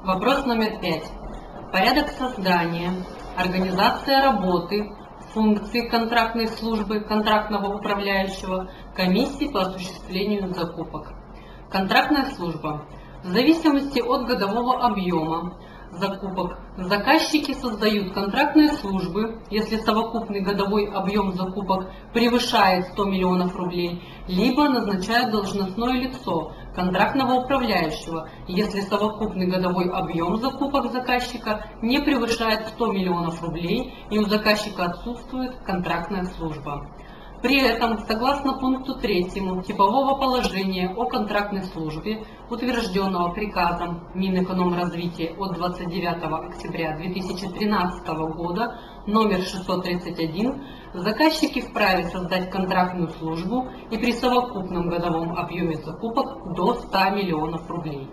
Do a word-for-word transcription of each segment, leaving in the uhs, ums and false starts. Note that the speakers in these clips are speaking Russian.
Вопрос номер пять. Порядок создания, организация работы, функции контрактной службы контрактного управляющего, комиссии по осуществлению закупок. Контрактная служба. В зависимости от годового объема закупок заказчики создают контрактные службы, если совокупный годовой объем закупок превышает сто миллионов рублей, либо назначают должностное лицо контрактного управляющего, если совокупный годовой объем закупок заказчика не превышает сто миллионов рублей и у заказчика отсутствует контрактная служба. При этом, согласно пункту третьему типового положения о контрактной службе, утвержденного приказом Минэкономразвития от двадцать девятого октября две тысячи тринадцатого года номер шестьсот тридцать один, заказчики вправе создать контрактную службу и при совокупном годовом объеме закупок до ста миллионов рублей.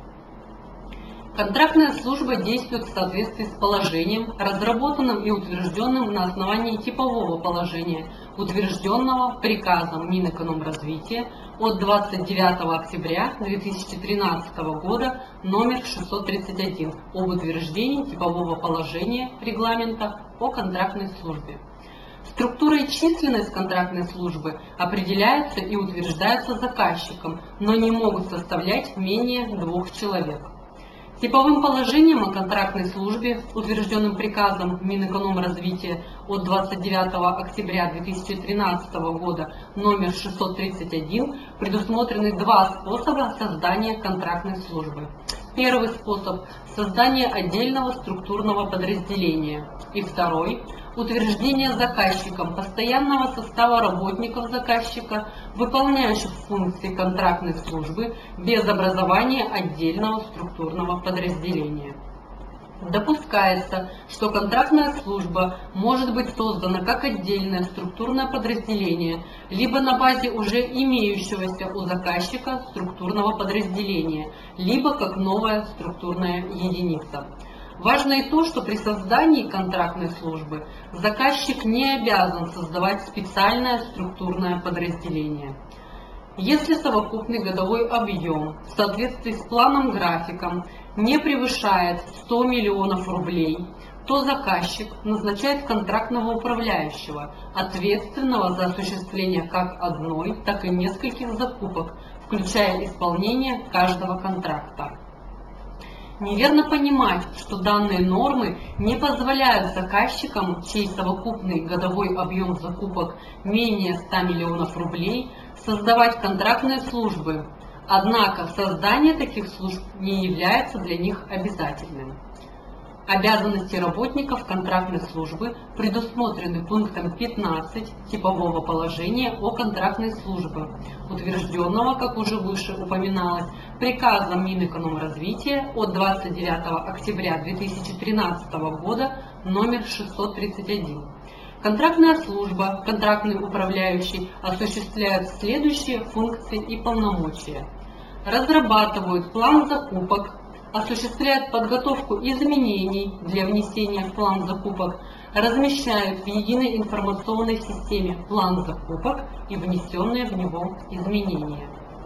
Контрактная служба действует в соответствии с положением, разработанным и утвержденным на основании типового положения, утвержденного приказом Минэкономразвития от двадцать девятого октября две тысячи тринадцатого года номер шестьсот тридцать один об утверждении типового положения регламента о контрактной службе. Структура и численность контрактной службы определяются и утверждаются заказчиком, но не могут составлять менее двух человек. Типовым положением о контрактной службе, утвержденным приказом Минэкономразвития от двадцать девятого октября две тысячи тринадцатого года номер шестьсот тридцать один, предусмотрены два способа создания контрактной службы. Первый способ – создание отдельного структурного подразделения. И второй – утверждение заказчиком постоянного состава работников заказчика, выполняющих функции контрактной службы без образования отдельного структурного подразделения. Допускается, что контрактная служба может быть создана как отдельное структурное подразделение, либо на базе уже имеющегося у заказчика структурного подразделения, либо как новая структурная единица. Важно и то, что при создании контрактной службы заказчик не обязан создавать специальное структурное подразделение. Если совокупный годовой объем в соответствии с планом-графиком не превышает сто миллионов рублей, то заказчик назначает контрактного управляющего, ответственного за осуществление как одной, так и нескольких закупок, включая исполнение каждого контракта. Неверно понимать, что данные нормы не позволяют заказчикам, чей совокупный годовой объем закупок менее ста миллионов рублей, создавать контрактные службы, однако создание таких служб не является для них обязательным. Обязанности работников контрактной службы предусмотрены пунктом пятнадцать типового положения о контрактной службе, утвержденного, как уже выше упоминалось, приказом Минэкономразвития от двадцать девятого октября две тысячи тринадцатого года номер шестьсот тридцать один. Контрактная служба, контрактный управляющий осуществляют следующие функции и полномочия. Разрабатывают план закупок, осуществляют подготовку изменений для внесения в план закупок, размещают в единой информационной системе план закупок и внесенные в него изменения.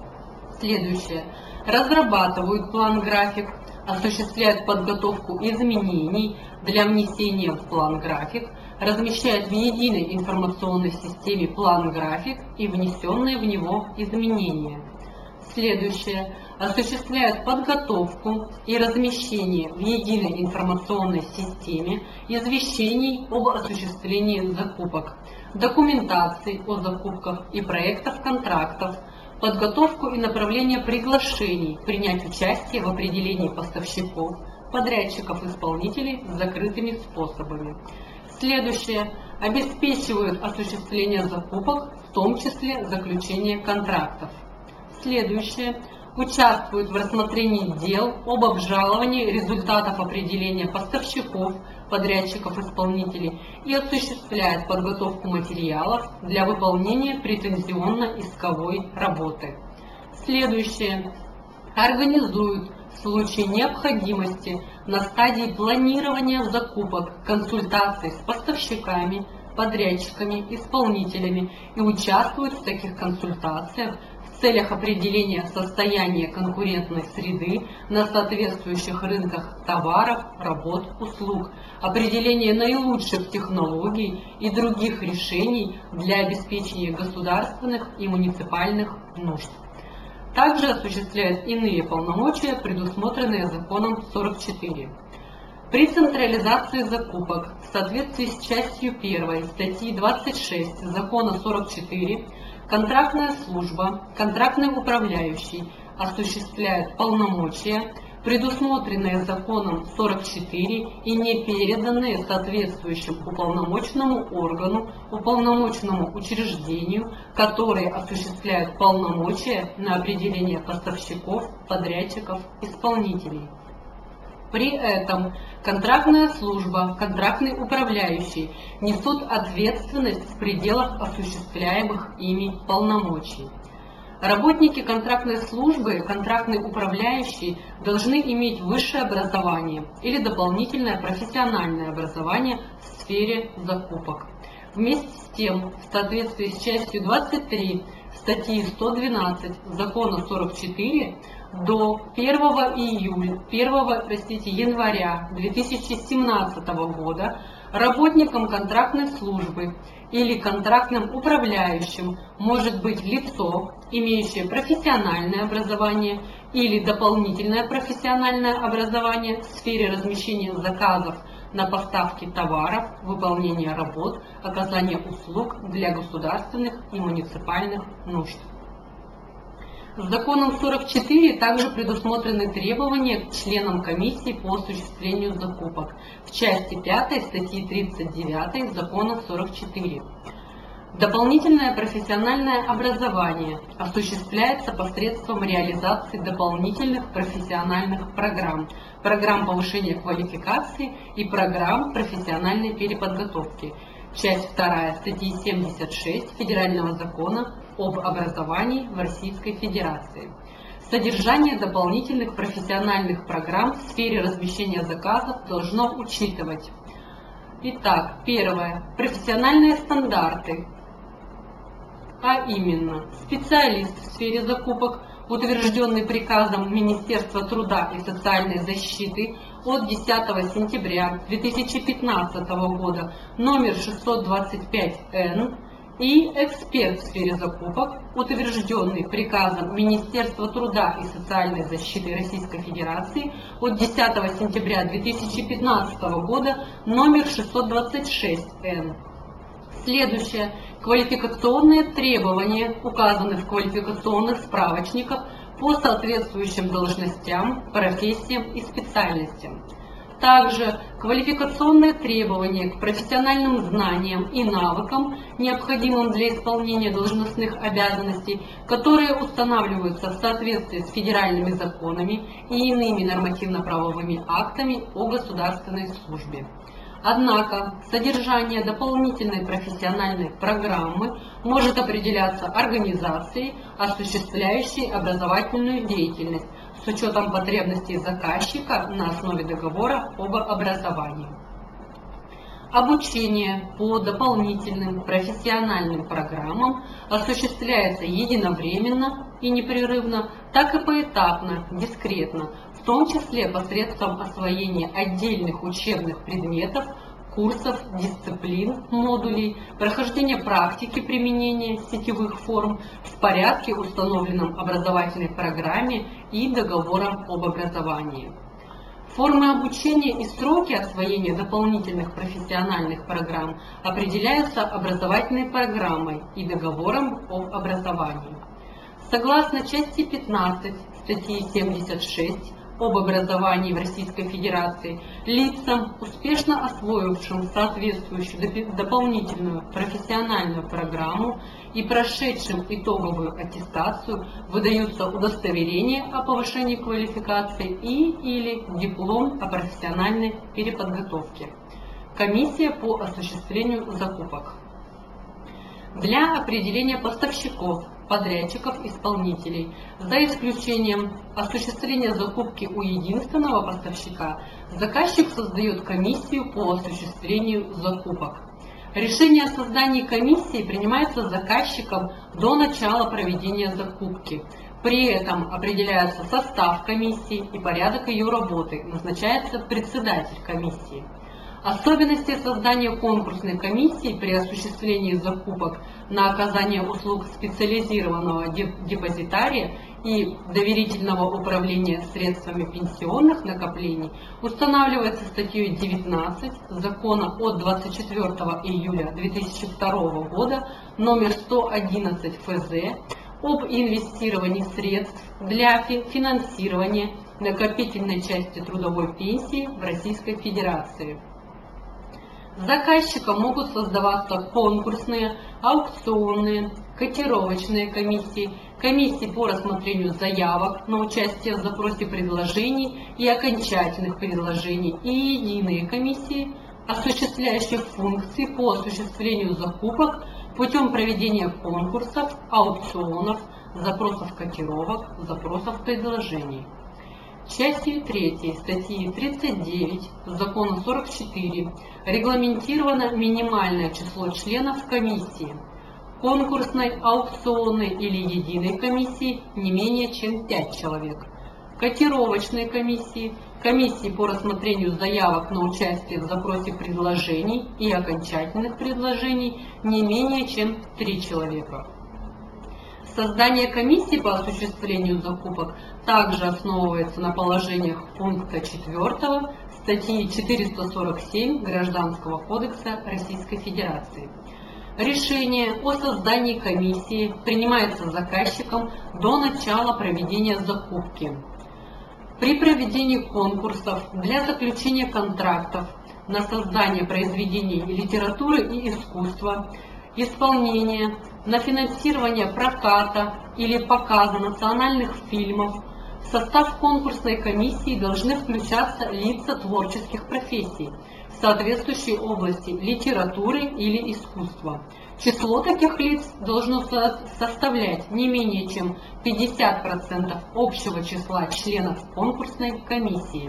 Следующее. Разрабатывают план-график, осуществляют подготовку изменений для внесения в план-график, размещают в единой информационной системе план-график и внесенные в него изменения. Следующее. Осуществляют подготовку и размещение в единой информационной системе извещений об осуществлении закупок, документации о закупках и проектов контрактов, подготовку и направление приглашений принять участие в определении поставщиков, подрядчиков, исполнителей закрытыми способами. Следующее. Обеспечивают осуществление закупок, в том числе заключение контрактов. Следующее. Участвуют в рассмотрении дел об обжаловании результатов определения поставщиков, подрядчиков, исполнителей и осуществляют подготовку материалов для выполнения претензионно-исковой работы. Следующее. Организуют в случае необходимости на стадии планирования закупок консультации с поставщиками, подрядчиками, исполнителями и участвуют в таких консультациях целях определения состояния конкурентной среды на соответствующих рынках товаров, работ, услуг, определения наилучших технологий и других решений для обеспечения государственных и муниципальных нужд. Также осуществляет иные полномочия, предусмотренные законом сорок четыре. При централизации закупок в соответствии с частью первой статьи двадцать шесть закона сорок четыре контрактная служба, контрактный управляющий осуществляет полномочия, предусмотренные законом сорок четыре и не переданные соответствующему уполномоченному органу, уполномоченному учреждению, которые осуществляют полномочия на определение поставщиков, подрядчиков, исполнителей. При этом контрактная служба, контрактный управляющий несут ответственность в пределах осуществляемых ими полномочий. Работники контрактной службы, контрактный управляющий должны иметь высшее образование или дополнительное профессиональное образование в сфере закупок. Вместе с тем, в соответствии с частью двадцать три статьи сто двенадцать закона сорок четыре, до первого июля, первого, простите, января две тысячи семнадцатого года работником контрактной службы или контрактным управляющим может быть лицо, имеющее профессиональное образование или дополнительное профессиональное образование в сфере размещения заказов на поставки товаров, выполнения работ, оказания услуг для государственных и муниципальных нужд. Законом сорок четыре также предусмотрены требования к членам комиссии по осуществлению закупок в части пятой статьи тридцать девятой закона сорок четыре. Дополнительное профессиональное образование осуществляется посредством реализации дополнительных профессиональных программ, программ повышения квалификации и программ профессиональной переподготовки. Часть вторая статьи семьдесят шесть Федерального закона об образовании в Российской Федерации. Содержание дополнительных профессиональных программ в сфере размещения заказов должно учитывать. Итак, первое. Профессиональные стандарты, а именно специалист в сфере закупок, утвержденный приказом Министерства труда и социальной защиты от десятого сентября две тысячи пятнадцатого года номер шестьсот двадцать пять эн, и эксперт в сфере закупок, утвержденный приказом Министерства труда и социальной защиты Российской Федерации от десятого сентября две тысячи пятнадцатого года номер шестьсот двадцать шесть эн. Следующее. Квалификационные требования указаны в квалификационных справочниках по соответствующим должностям, профессиям и специальностям. Также квалификационные требования к профессиональным знаниям и навыкам, необходимым для исполнения должностных обязанностей, которые устанавливаются в соответствии с федеральными законами и иными нормативно-правовыми актами о государственной службе. Однако содержание дополнительной профессиональной программы может определяться организацией, осуществляющей образовательную деятельность, с учетом потребностей заказчика на основе договора об образовании. Обучение по дополнительным профессиональным программам осуществляется единовременно и непрерывно, так и поэтапно, дискретно, в том числе посредством освоения отдельных учебных предметов, курсов, дисциплин, модулей, прохождения практики применения сетевых форм в порядке, установленном образовательной программе и договором об образовании. Формы обучения и сроки освоения дополнительных профессиональных программ определяются образовательной программой и договором об образовании. Согласно части пятнадцать статьи семьдесят шесть об образовании в Российской Федерации, лицам, успешно освоившим соответствующую дополнительную профессиональную программу и прошедшим итоговую аттестацию, выдаются удостоверения о повышении квалификации и или диплом о профессиональной переподготовке. Комиссия по осуществлению закупок. Для определения поставщиков, подрядчиков, исполнителей, за исключением осуществления закупки у единственного поставщика, заказчик создает комиссию по осуществлению закупок. Решение о создании комиссии принимается заказчиком до начала проведения закупки. При этом определяется состав комиссии и порядок ее работы, назначается председатель комиссии. Особенности создания конкурсной комиссии при осуществлении закупок на оказание услуг специализированного депозитария и доверительного управления средствами пенсионных накоплений устанавливается статьей девятнадцать Закона от двадцать четвёртого июля две тысячи второго года номер сто одиннадцать эф зэ об инвестировании средств для финансирования накопительной части трудовой пенсии в Российской Федерации. Заказчиком могут создаваться конкурсные, аукционные, котировочные комиссии, комиссии по рассмотрению заявок на участие в запросе предложений и окончательных предложений и единые комиссии, осуществляющие функции по осуществлению закупок путем проведения конкурсов, аукционов, запросов котировок, запросов предложений. Частью третьей статьи тридцать девять Закона сорок четыре регламентировано минимальное число членов комиссии, конкурсной, аукционной или единой комиссии не менее чем пять человек, котировочной комиссии, комиссии по рассмотрению заявок на участие в запросе предложений и окончательных предложений не менее чем три человека. Создание комиссии по осуществлению закупок также основывается на положениях пункта четвёртого статьи четыреста сорок семь Гражданского кодекса Российской Федерации. Решение о создании комиссии принимается заказчиком до начала проведения закупки. При проведении конкурсов для заключения контрактов на создание произведений литературы и искусства, исполнения, на финансирование проката или показа национальных фильмов в состав конкурсной комиссии должны включаться лица творческих профессий в соответствующей области литературы или искусства. Число таких лиц должно составлять не менее чем пятьдесят процентов общего числа членов конкурсной комиссии.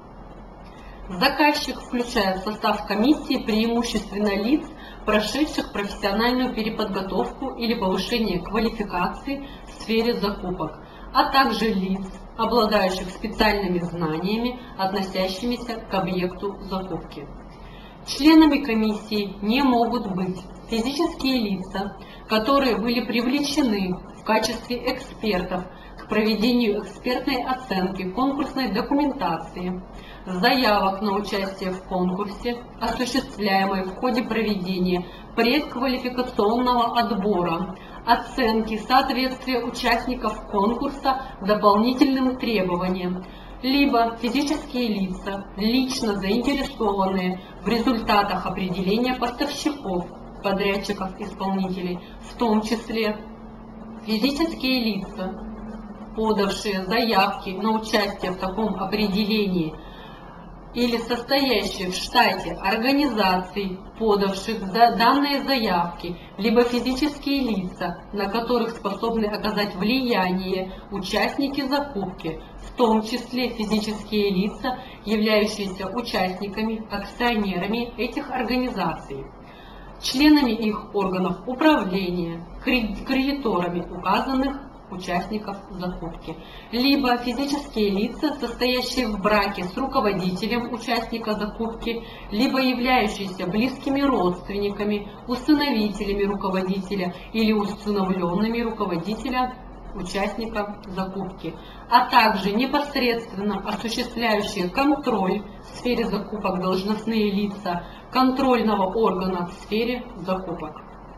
Заказчик включает в состав комиссии преимущественно лиц, прошедших профессиональную переподготовку или повышение квалификации в сфере закупок, а также лиц, обладающих специальными знаниями, относящимися к объекту закупки. Членами комиссии не могут быть физические лица, которые были привлечены в качестве экспертов к проведению экспертной оценки конкурсной документации, заявок на участие в конкурсе, осуществляемой в ходе проведения предквалификационного отбора, оценки соответствия участников конкурса дополнительным требованиям, либо физические лица, лично заинтересованные в результатах определения поставщиков, подрядчиков-исполнителей, в том числе физические лица, подавшие заявки на участие в таком определении, или состоящие в штате организаций, подавших данные заявки, либо физические лица, на которых способны оказать влияние участники закупки, в том числе физические лица, являющиеся участниками, акционерами этих организаций, членами их органов управления, кредиторами указанных участников закупки, либо физические лица, состоящие в браке с руководителем участника закупки, либо являющиеся близкими родственниками, усыновителями руководителя или усыновленными руководителя участника закупки, а также непосредственно осуществляющие контроль в сфере закупок должностные лица контрольного органа в сфере закупок.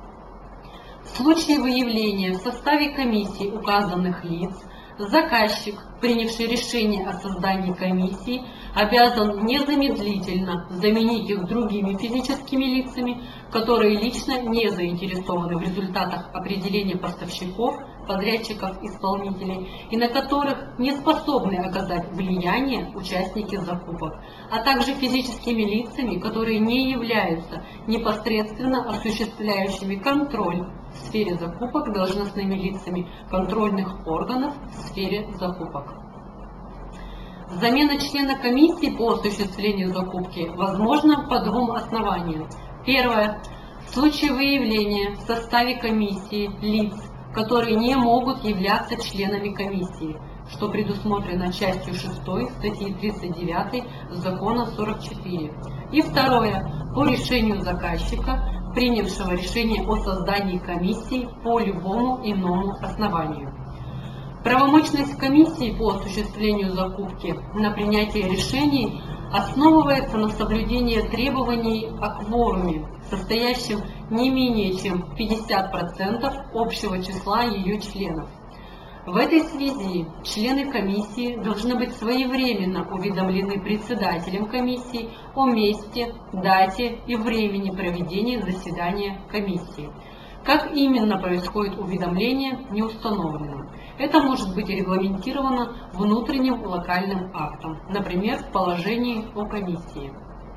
В случае выявления в составе комиссии указанных лиц, заказчик, принявший решение о создании комиссии, обязан незамедлительно заменить их другими физическими лицами, которые лично не заинтересованы в результатах определения поставщиков, подрядчиков, исполнителей и на которых не способны оказать влияние участники закупок, а также физическими лицами, которые не являются непосредственно осуществляющими контроль в сфере закупок должностными лицами контрольных органов в сфере закупок. Замена члена комиссии по осуществлению закупки возможна по двум основаниям. Первое. случае выявления в составе комиссии лиц, которые не могут являться членами комиссии, что предусмотрено частью шестой статьи тридцать девятой Закона сорок четыре. И второе, по решению заказчика, принявшего решение о создании комиссии по любому иному основанию. Правомочность комиссии по осуществлению закупки на принятие решений основывается на соблюдении требований о кворуме, состоящем не менее чем пятьдесят процентов общего числа ее членов. В этой связи члены комиссии должны быть своевременно уведомлены председателем комиссии о месте, дате и времени проведения заседания комиссии. Как именно происходит уведомление, не установлено. Это может быть регламентировано внутренним локальным актом, например, в положении о комиссии.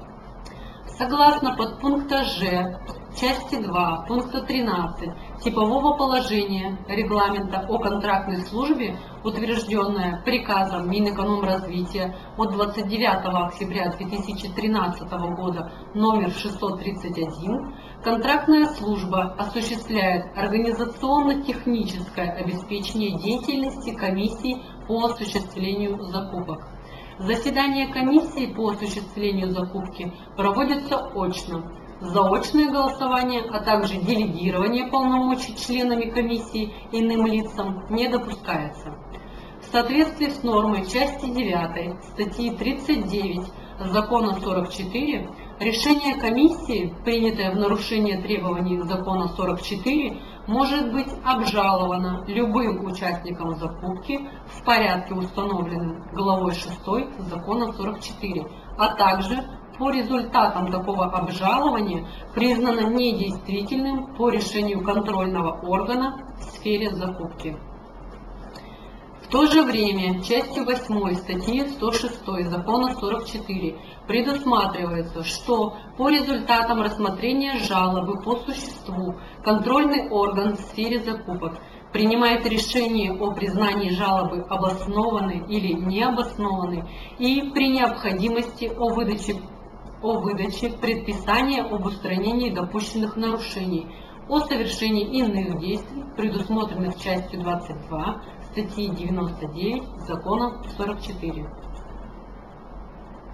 Согласно подпункта Ж части два пункта тринадцать типового положения регламента о контрактной службе, утвержденное приказом Минэкономразвития от двадцать девятого октября две тысячи тринадцатого года номер шестьсот тридцать один, контрактная служба осуществляет организационно-техническое обеспечение деятельности комиссии по осуществлению закупок. Заседания комиссии по осуществлению закупки проводятся очно. Заочное голосование, а также делегирование полномочий членами комиссии иным лицам не допускается. В соответствии с нормой части девятой статьи тридцать девять Закона сорок четыре, решение комиссии, принятое в нарушение требований Закона сорок четыре, может быть обжаловано любым участником закупки в порядке, установленном главой шестой Закона сорок четыре, а также по результатам такого обжалования признано недействительным по решению контрольного органа в сфере закупки. В то же время частью восьмой статьи сто шестой Закона сорок четыре предусматривается, что по результатам рассмотрения жалобы по существу контрольный орган в сфере закупок принимает решение о признании жалобы обоснованной или необоснованной и при необходимости о выдаче, о выдаче предписания об устранении допущенных нарушений, о совершении иных действий, предусмотренных частью двадцать два статьи девяносто девять Закона сорок четыре.